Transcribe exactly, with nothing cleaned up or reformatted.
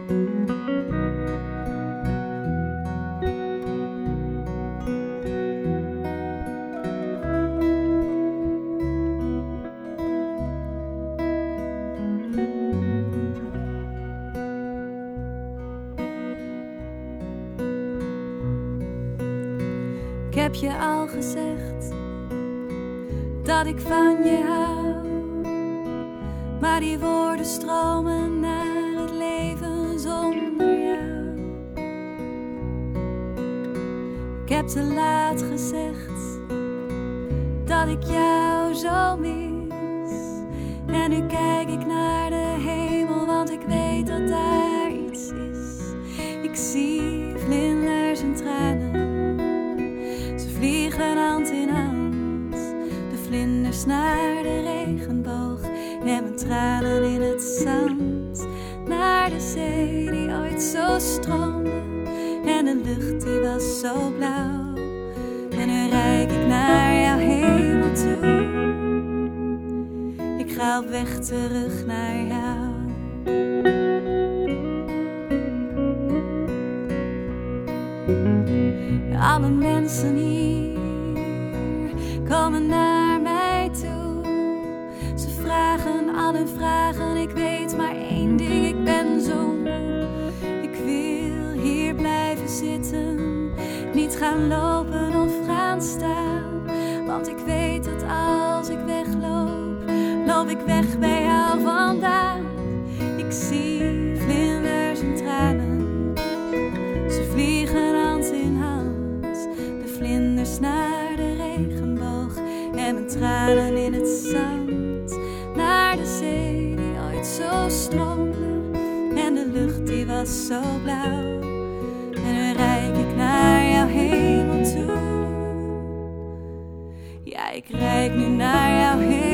Ik heb je al gezegd dat ik van je hou, maar die woorden stromen naar het leven zonder jou. Ik heb te laat gezegd dat ik jou zo mis, en nu kijk ik naar de hemel, want ik weet dat daar iets is. Ik zie vlinders en tranen, vliegen hand in hand, de vlinders naar de regenboog en mijn tranen in het zand. Naar de zee die ooit zo stroomde en de lucht die was zo blauw. En nu reik ik naar jouw hemel toe, ik ga op weg terug naar jou. Alle mensen hier komen naar mij toe. Ze vragen al hun vragen, ik weet maar één ding, ik ben zo moe. Ik wil hier blijven zitten, niet gaan lopen of gaan staan. Want ik weet dat als ik wegloop, loop ik weg bij jou vandaan. Ik zie vlinders en tranen, ze vliegen hand in hand, de vlinders naar de regenboog en mijn tranen in het zand. Naar de zee die ooit zo stroomde en de lucht die was zo blauw. En nu reik ik naar jouw hemel toe. Ja, ik reik nu naar jouw hemel.